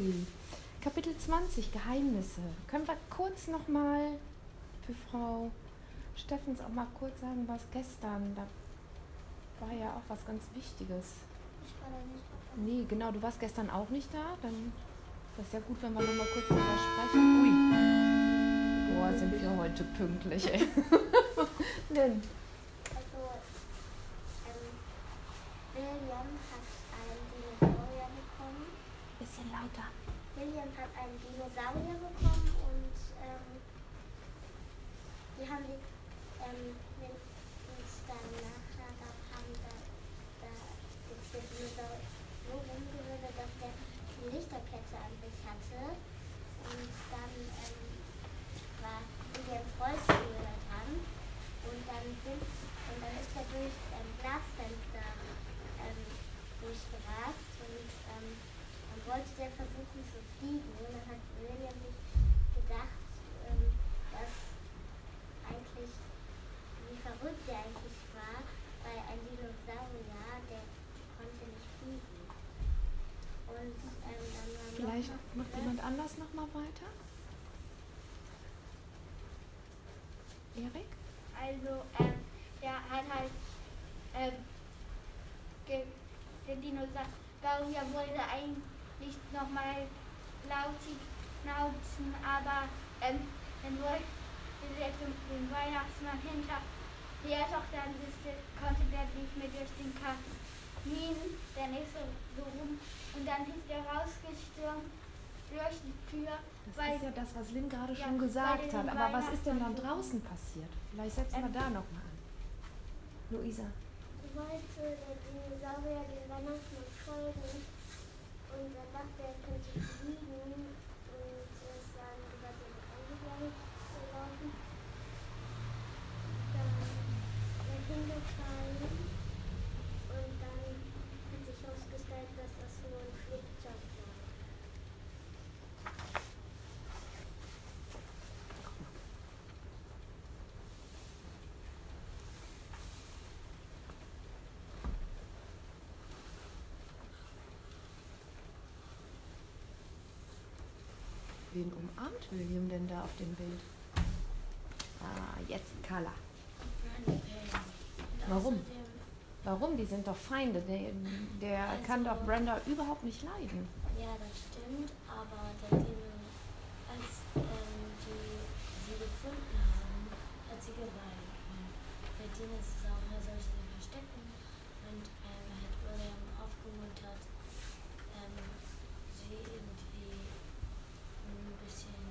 Toll. Kapitel 20, Geheimnisse. Können wir kurz nochmal für Frau Steffens auch mal kurz sagen, was gestern, da war ja auch was ganz Wichtiges. Ich war da nicht dabei. Nee, genau, du warst gestern auch nicht da, dann ist das ja gut, wenn wir nochmal kurz darüber sprechen. Ui, boah, sind wir heute pünktlich, ey. Lynn. Also, William hat einen Dinosaurier bekommen. Bisschen lauter. William hat einen Dinosaurier bekommen und die haben die uns dann nachher haben da ist der Dinosaurier so rumgerührt, dass der eine Lichterkette an sich hatte. Und dann war Williams Rollstuhl dran und dann ist er durch Glasfenster durchgerast und dann wollte der versuchen zu fliegen und dann hat William sich gedacht, dass eigentlich, wie verrückt der eigentlich war, weil ein Dinosaurier, der konnte nicht fliegen. Und dann war Vielleicht macht jemand anders nochmal weiter. Erik? Also, der hat halt, der Dinosaurier wollte eigentlich nochmal lauten, aber dann wollte der den Weihnachtsmann hinterher doch, dann konnte der nicht mehr durch den Kamin, der nicht so rum, und dann ist der rausgestürmt durch die Tür. Das ist ja das, was Lynn gerade schon gesagt hat. Aber was ist denn dann draußen passiert? Vielleicht setzen wir da nochmal an. Luisa. wollte der Dinosaurier den Weihnachtsmann folgen und er dachte, er könnte fliegen und ist dann über den Eingang gelaufen. Dann ist er hingefallen und dann hat sich herausgestellt, dass das nur ein Flugzeug war. Wen umarmt William denn da auf dem Bild? Ah, jetzt Carla. Warum? Warum? Die sind doch Feinde. Der Also, kann doch Brenda überhaupt nicht leiden. Ja, das stimmt, aber der Dino, als die sie gefunden haben, hat sie geweint. Und der Dinosaurier soll sie verstecken und hat William aufgemuntert, sie irgendwie ein bisschen,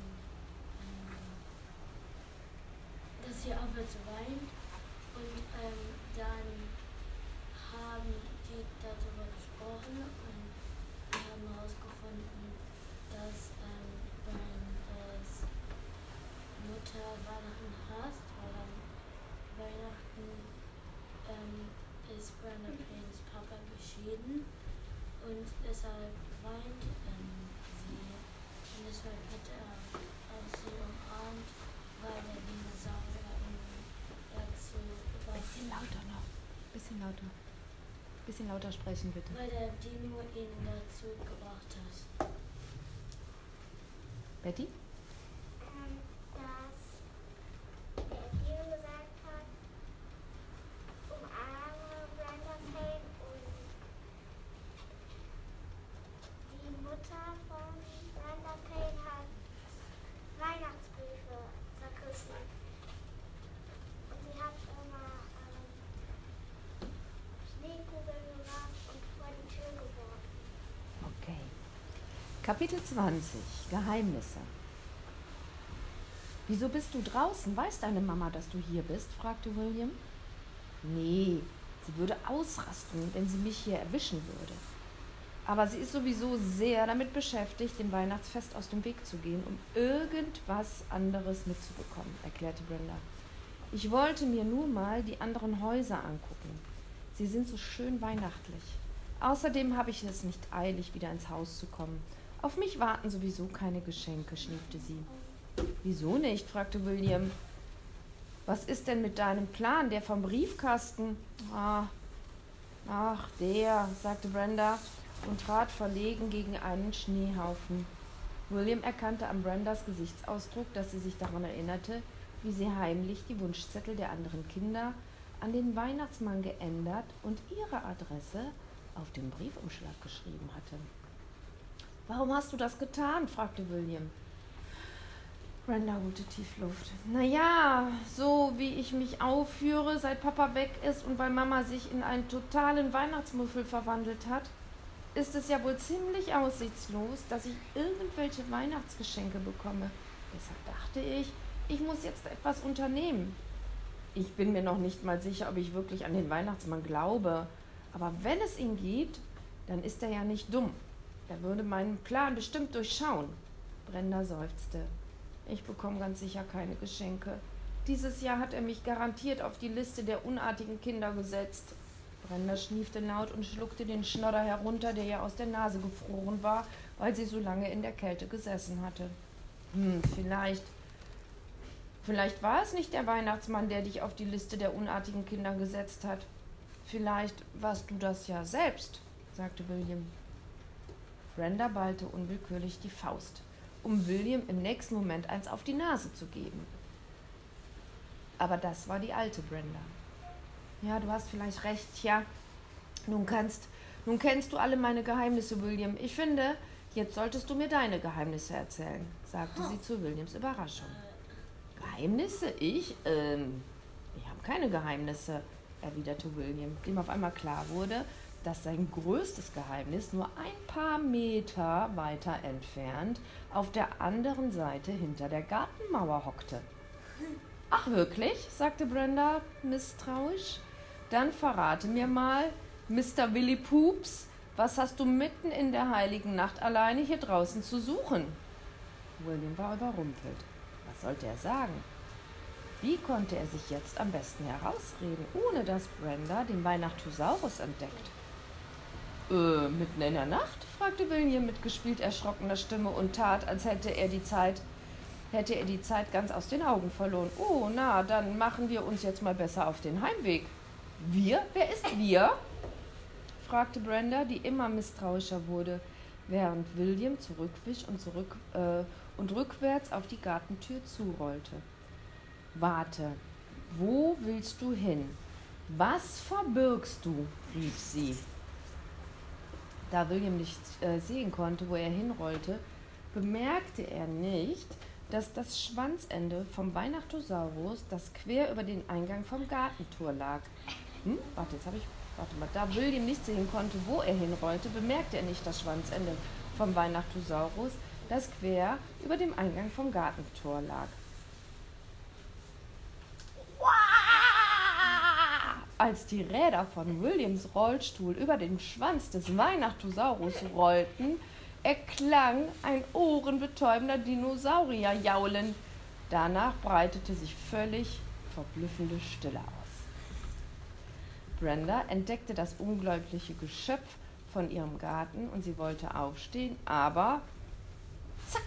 dass sie aufhört zu weinen. Und dann haben die darüber gesprochen und wir haben herausgefunden, dass Brandas Mutter Weihnachten hasst, weil an Weihnachten ist Brenda Paynes Papa geschieden und deshalb weint sie und deshalb hat er auch sie umarmt, weil der Dinosaurier ihn dazu Bisschen lauter noch. Bisschen lauter sprechen, bitte. weil der Dino ihn dazu gebracht hat. Betty? Dass der Dino gesagt hat, umarme Brenda Payne und die Mutter von Brenda Payne hat Weihnachtsbriefe zerrissen. Und sie hat immer Schneekugeln gemacht und vor die Tür geworfen. Okay. Kapitel 20, Geheimnisse. Wieso bist du draußen? Weiß deine Mama, dass du hier bist? Fragte William. Nee, sie würde ausrasten, wenn sie mich hier erwischen würde. Aber sie ist sowieso sehr damit beschäftigt, dem Weihnachtsfest aus dem Weg zu gehen, um irgendwas anderes mitzubekommen, erklärte Brenda. Ich wollte mir nur mal die anderen Häuser angucken. Sie sind so schön weihnachtlich. Außerdem habe ich es nicht eilig, wieder ins Haus zu kommen. Auf mich warten sowieso keine Geschenke, schniefte sie. Wieso nicht? Fragte William. Was ist denn mit deinem Plan, der vom Briefkasten? Ach, der, sagte Brenda. und trat verlegen gegen einen Schneehaufen. William erkannte an Brendas Gesichtsausdruck, dass sie sich daran erinnerte, wie sie heimlich die Wunschzettel der anderen Kinder an den Weihnachtsmann geändert und ihre Adresse auf den Briefumschlag geschrieben hatte. »Warum hast du das getan?« fragte William. Brenda holte tief Luft. »Naja, so wie ich mich aufführe, seit Papa weg ist und weil Mama sich in einen totalen Weihnachtsmuffel verwandelt hat, ist es ja wohl ziemlich aussichtslos, dass ich irgendwelche Weihnachtsgeschenke bekomme. Deshalb dachte ich, ich muss jetzt etwas unternehmen. Ich bin mir noch nicht mal sicher, ob ich wirklich an den Weihnachtsmann glaube. Aber wenn es ihn gibt, dann ist er ja nicht dumm. Er würde meinen Plan bestimmt durchschauen.« Brenda seufzte. »Ich bekomme ganz sicher keine Geschenke. Dieses Jahr hat er mich garantiert auf die Liste der unartigen Kinder gesetzt.« Brenda schniefte laut und schluckte den Schnodder herunter, der ihr aus der Nase gefroren war, weil sie so lange in der Kälte gesessen hatte. Vielleicht war es nicht der Weihnachtsmann, der dich auf die Liste der unartigen Kinder gesetzt hat. Vielleicht warst du das ja selbst, sagte William. Brenda ballte unwillkürlich die Faust, um William im nächsten Moment eins auf die Nase zu geben. Aber das war die alte Brenda. »Ja, du hast vielleicht recht, ja. Nun kennst du alle meine Geheimnisse, William. Ich finde, jetzt solltest du mir deine Geheimnisse erzählen«, sagte sie zu Williams Überraschung. »Geheimnisse? Ich habe keine Geheimnisse«, erwiderte William, dem auf einmal klar wurde, dass sein größtes Geheimnis nur ein paar Meter weiter entfernt auf der anderen Seite hinter der Gartenmauer hockte. »Ach wirklich?«, sagte Brenda misstrauisch. »Dann verrate mir mal, Mr. Willy Poops, was hast du mitten in der heiligen Nacht alleine hier draußen zu suchen?« William war überrumpelt. Was sollte er sagen? Wie konnte er sich jetzt am besten herausreden, ohne dass Brenda den Weihnachtosaurus entdeckt? Mitten in der Nacht?«, fragte William mit gespielt erschrockener Stimme und tat, als hätte er die Zeit ganz aus den Augen verloren. »Oh, na, dann machen wir uns jetzt mal besser auf den Heimweg.« »Wir? Wer ist wir?«, fragte Brenda, die immer misstrauischer wurde, während William zurückwich und rückwärts auf die Gartentür zurollte. »Warte, wo willst du hin? Was verbirgst du?«, rief sie. Da William nicht sehen konnte, wo er hinrollte, bemerkte er nicht, dass das Schwanzende vom Weihnachtosaurus, das quer über den Eingang vom Gartentor lag. Da William nicht sehen konnte, wo er hinrollte, bemerkte er nicht das Schwanzende vom Weihnachtosaurus, das quer über dem Eingang vom Gartentor lag. Als die Räder von Williams Rollstuhl über den Schwanz des Weihnachtosaurus rollten, erklang ein ohrenbetäubender Dinosaurier-Jaulen. Danach breitete sich völlig verblüffende Stille aus. Brenda entdeckte das unglaubliche Geschöpf von ihrem Garten und sie wollte aufstehen, aber zack!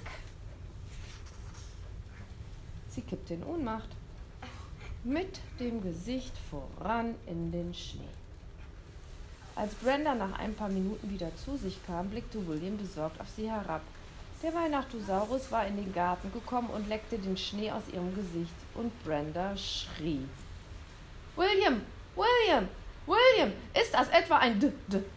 Sie kippte in Ohnmacht, mit dem Gesicht voran in den Schnee. Als Brenda nach ein paar Minuten wieder zu sich kam, blickte William besorgt auf sie herab. Der Weihnachtosaurus war in den Garten gekommen und leckte den Schnee aus ihrem Gesicht, und Brenda schrie. »William! William! William! Ist das etwa ein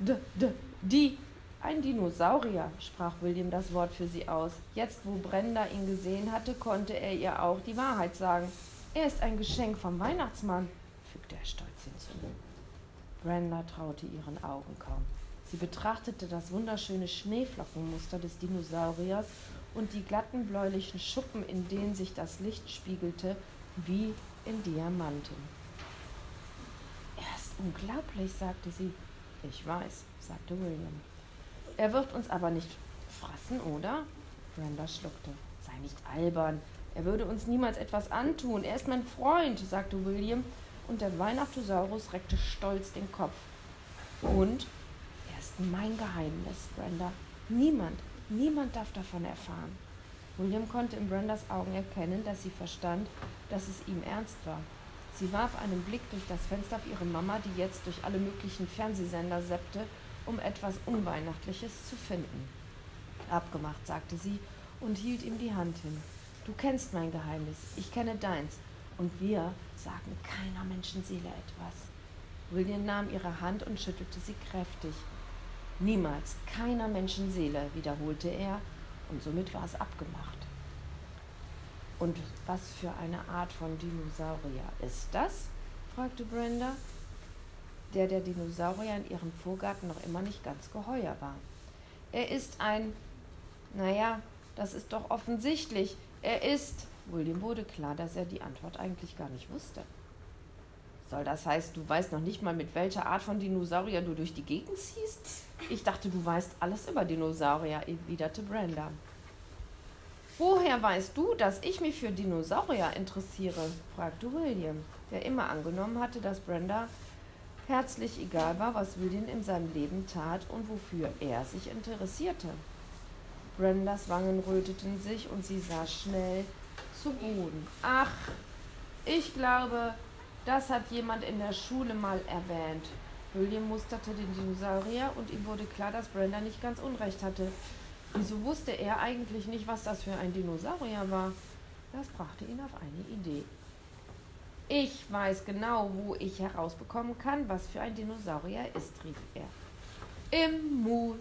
ein Dinosaurier«, sprach William das Wort für sie aus. Jetzt, wo Brenda ihn gesehen hatte, konnte er ihr auch die Wahrheit sagen. »Er ist ein Geschenk vom Weihnachtsmann«, fügte er stolz hinzu. Brenda traute ihren Augen kaum. Sie betrachtete das wunderschöne Schneeflockenmuster des Dinosauriers und die glatten bläulichen Schuppen, in denen sich das Licht spiegelte, wie in Diamanten. »Er ist unglaublich«, sagte sie. »Ich weiß«, sagte William. »Er wird uns aber nicht fressen, oder?« Brenda schluckte. »Sei nicht albern. Er würde uns niemals etwas antun. Er ist mein Freund«, sagte William, und der Weihnachtosaurus reckte stolz den Kopf. »Und er ist mein Geheimnis, Brenda. Niemand darf davon erfahren.« William konnte in Brendas Augen erkennen, dass sie verstand, dass es ihm ernst war. Sie warf einen Blick durch das Fenster auf ihre Mama, die jetzt durch alle möglichen Fernsehsender seppte um etwas Unweihnachtliches zu finden. Abgemacht, sagte sie und hielt ihm die Hand hin. Du kennst mein Geheimnis, ich kenne deins, und wir sagen keiner Menschenseele etwas. William nahm ihre Hand und schüttelte sie kräftig. Niemals, keiner Menschenseele, wiederholte er, und somit war es abgemacht. Und was für eine Art von Dinosaurier ist das? Fragte Brenda, der Dinosaurier in ihrem Vorgarten noch immer nicht ganz geheuer war. Er ist das ist doch offensichtlich. William wurde klar, dass er die Antwort eigentlich gar nicht wusste. Soll das heißen, du weißt noch nicht mal, mit welcher Art von Dinosaurier du durch die Gegend ziehst? Ich dachte, du weißt alles über Dinosaurier, erwiderte Brenda. Woher weißt du, dass ich mich für Dinosaurier interessiere? Fragte William, der immer angenommen hatte, dass Brenda herzlich egal war, was William in seinem Leben tat und wofür er sich interessierte. Brendas Wangen röteten sich und sie sah schnell zu Boden. Ach, ich glaube, das hat jemand in der Schule mal erwähnt. William musterte den Dinosaurier und ihm wurde klar, dass Brenda nicht ganz unrecht hatte. Wieso wusste er eigentlich nicht, was das für ein Dinosaurier war? Das brachte ihn auf eine Idee. Ich weiß genau, wo ich herausbekommen kann, was für ein Dinosaurier ist, rief er. Im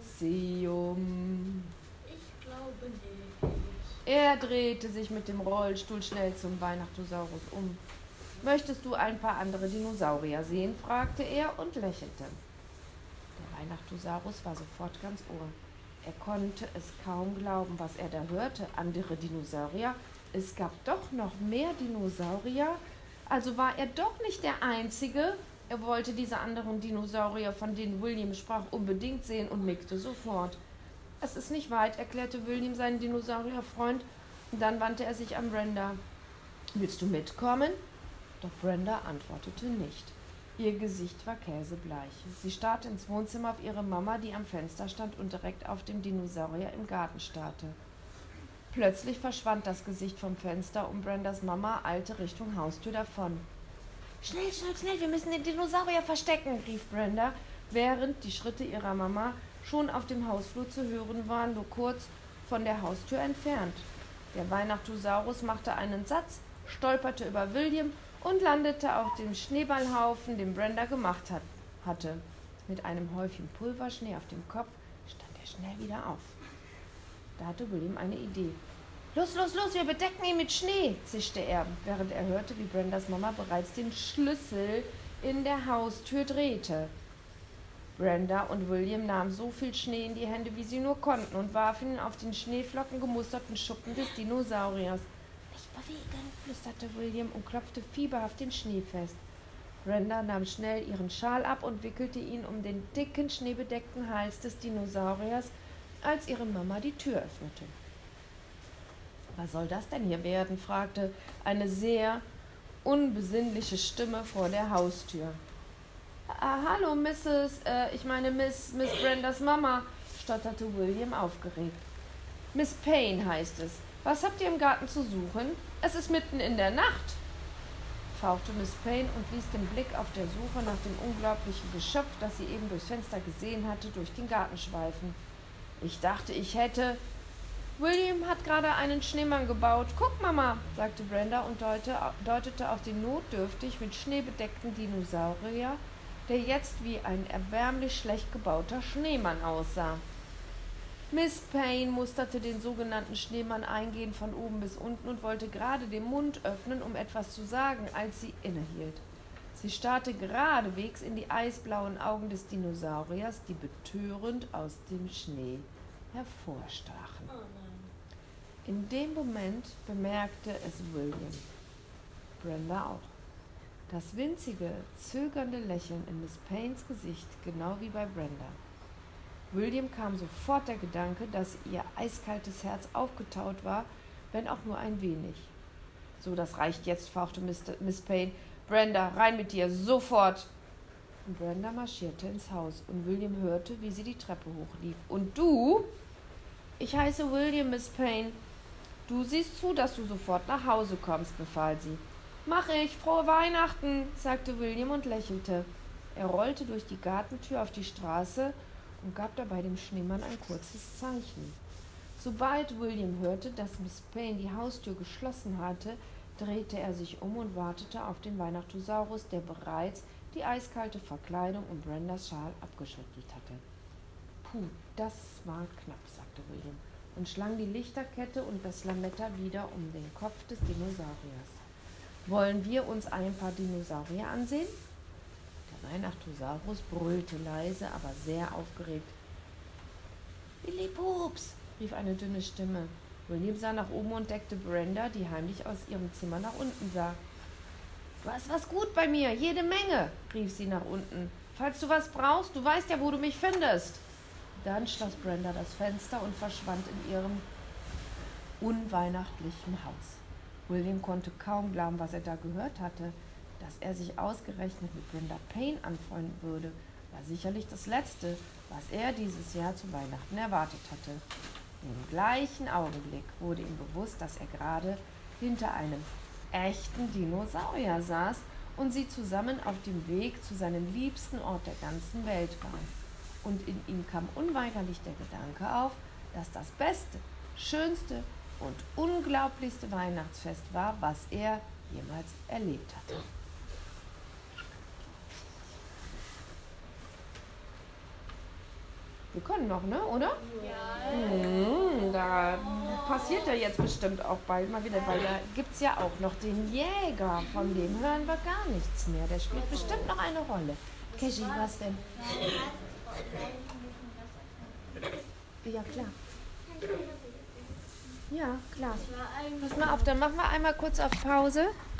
Museum. Ich glaube nicht. Er drehte sich mit dem Rollstuhl schnell zum Weihnachtosaurus um. Möchtest du ein paar andere Dinosaurier sehen? Fragte er und lächelte. Der Weihnachtosaurus war sofort ganz Ohr. Er konnte es kaum glauben, was er da hörte. Andere Dinosaurier? Es gab doch noch mehr Dinosaurier. Also war er doch nicht der Einzige. Er wollte diese anderen Dinosaurier, von denen William sprach, unbedingt sehen und nickte sofort. Es ist nicht weit, erklärte William seinen Dinosaurierfreund. Und dann wandte er sich an Brenda. Willst du mitkommen? Doch Brenda antwortete nicht. Ihr Gesicht war käsebleich. Sie starrte ins Wohnzimmer auf ihre Mama, die am Fenster stand und direkt auf dem Dinosaurier im Garten starrte. Plötzlich verschwand das Gesicht vom Fenster und Brendas Mama eilte Richtung Haustür davon. Schnell, schnell, schnell, wir müssen den Dinosaurier verstecken, rief Brenda, während die Schritte ihrer Mama schon auf dem Hausflur zu hören waren, nur kurz von der Haustür entfernt. Der Weihnachtosaurus machte einen Satz, stolperte über William und landete auf dem Schneeballhaufen, den Brenda gemacht hatte. Mit einem Häufchen Pulverschnee auf dem Kopf stand er schnell wieder auf. Da hatte William eine Idee. Los, los, los, wir bedecken ihn mit Schnee, zischte er, während er hörte, wie Brendas Mama bereits den Schlüssel in der Haustür drehte. Brenda und William nahmen so viel Schnee in die Hände, wie sie nur konnten, und warfen ihn auf den Schneeflocken gemusterten Schuppen des Dinosauriers. Nicht bewegen, flüsterte William und klopfte fieberhaft den Schnee fest. Brenda nahm schnell ihren Schal ab und wickelte ihn um den dicken, schneebedeckten Hals des Dinosauriers, als ihre Mama die Tür öffnete. Was soll das denn hier werden? Fragte eine sehr unbesinnliche Stimme vor der Haustür. Hallo, Miss Brendas Mama, stotterte William aufgeregt. Miss Payne heißt es. Was habt ihr im Garten zu suchen? Es ist mitten in der Nacht, fauchte Miss Payne und ließ den Blick auf der Suche nach dem unglaublichen Geschöpf, das sie eben durchs Fenster gesehen hatte, durch den Garten schweifen. Ich dachte, ich hätte... William hat gerade einen Schneemann gebaut. Guck, Mama, sagte Brenda und deutete auf den notdürftig mit Schnee bedeckten Dinosaurier, der jetzt wie ein erbärmlich schlecht gebauter Schneemann aussah. Miss Payne musterte den sogenannten Schneemann eingehend von oben bis unten und wollte gerade den Mund öffnen, um etwas zu sagen, als sie innehielt. Sie starrte geradewegs in die eisblauen Augen des Dinosauriers, die betörend aus dem Schnee hervorstachen. Oh nein. In dem Moment bemerkte es William. Brenda auch. Das winzige, zögernde Lächeln in Miss Paynes Gesicht, genau wie bei Brenda. William kam sofort der Gedanke, dass ihr eiskaltes Herz aufgetaut war, wenn auch nur ein wenig. So, das reicht jetzt, fauchte Miss Payne. Brenda, rein mit dir, sofort! Und Brenda marschierte ins Haus und William hörte, wie sie die Treppe hochlief. Und du? Ich heiße William, Miss Payne. Du siehst zu, dass du sofort nach Hause kommst, befahl sie. Mach ich, frohe Weihnachten, sagte William und lächelte. Er rollte durch die Gartentür auf die Straße und gab dabei dem Schneemann ein kurzes Zeichen. Sobald William hörte, dass Miss Payne die Haustür geschlossen hatte, drehte er sich um und wartete auf den Weihnachtssaurus, der bereits die eiskalte Verkleidung und Brendas Schal abgeschüttelt hatte. »Puh, das war knapp«, sagte William und schlang die Lichterkette und das Lametta wieder um den Kopf des Dinosauriers. »Wollen wir uns ein paar Dinosaurier ansehen?« Der Weihnachtssaurus brüllte leise, aber sehr aufgeregt. »Lillipups«, rief eine dünne Stimme. William sah nach oben und entdeckte Brenda, die heimlich aus ihrem Zimmer nach unten sah. »Du hast was gut bei mir, jede Menge«, rief sie nach unten. »Falls du was brauchst, du weißt ja, wo du mich findest.« Dann schloss Brenda das Fenster und verschwand in ihrem unweihnachtlichen Haus. William konnte kaum glauben, was er da gehört hatte. Dass er sich ausgerechnet mit Brenda Payne anfreunden würde, war sicherlich das Letzte, was er dieses Jahr zu Weihnachten erwartet hatte. Im gleichen Augenblick wurde ihm bewusst, dass er gerade hinter einem echten Dinosaurier saß und sie zusammen auf dem Weg zu seinem liebsten Ort der ganzen Welt waren. Und in ihm kam unweigerlich der Gedanke auf, dass das beste, schönste und unglaublichste Weihnachtsfest war, was er jemals erlebt hatte. Wir können noch, ne, oder? Ja. Da passiert ja jetzt bestimmt auch bald mal wieder, weil da gibt es ja auch noch den Jäger, von dem hören wir gar nichts mehr. Der spielt bestimmt noch eine Rolle. Keshi, was denn? Ja, klar. Ja, klar. Pass mal auf, dann machen wir einmal kurz auf Pause.